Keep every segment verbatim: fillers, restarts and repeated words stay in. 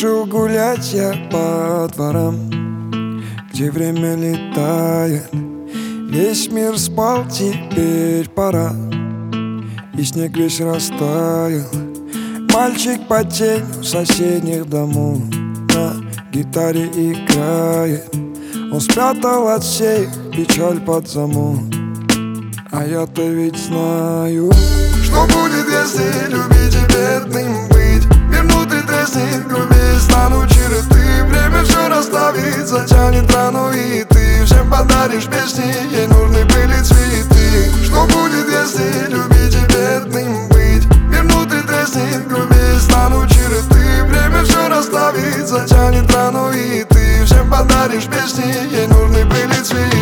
Вышел гулять я по дворам, где время летает. Весь мир спал, теперь пора, и снег весь растаял. Мальчик под тенью соседних домов на гитаре играет. Он спрятал от всех печаль под замок. А я-то ведь знаю, что будет, если любить и бедным быть. Минуты треснет, грубее станут черты. Время все расставит, затянет рану, и ты всем подаришь песни, ей нужны были цветы. Что будет, если любить и бедным быть? Минуты треснет, грубее станут черты. Время все расставит, затянет рану, и ты всем подаришь песни, ей нужны были цветы.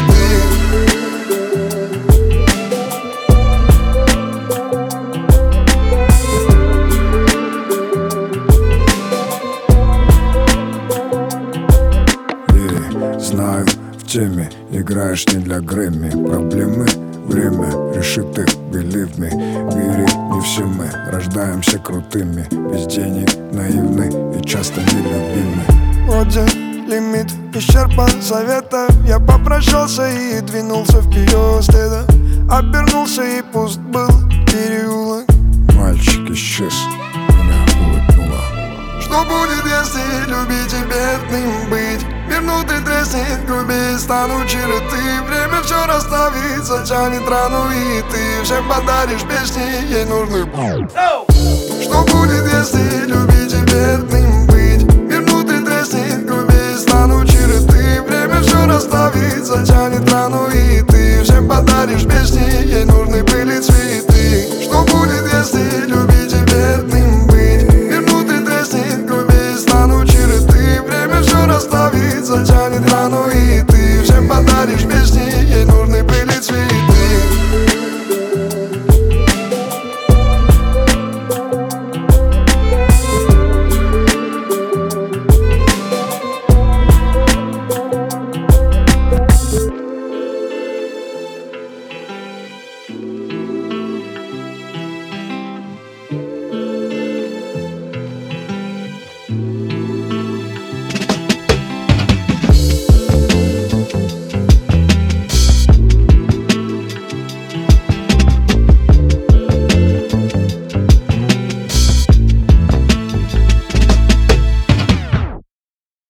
Знаю, в теме играешь не для Грэмми. Проблемы, время решит их, believe me. В мире не все мы рождаемся крутыми, без денег, наивны и часто нелюбимы. Вроде лимит исчерпан советов. Я попрощался и двинулся вперед. Следом обернулся, и пуст был переулок. Мальчик исчез, меня улыбнуло. Что будет, если любить и бедным быть? Минуты треснет, грубее станут черты. Время все расставит, затянет рану, и ты всем подаришь песни, ей нужны. Что будет, если любить и бедным быть? Минуты треснет, грубее станут черты. Время все расставит, затянет рану, и ты всем подаришь песни, ей нужны.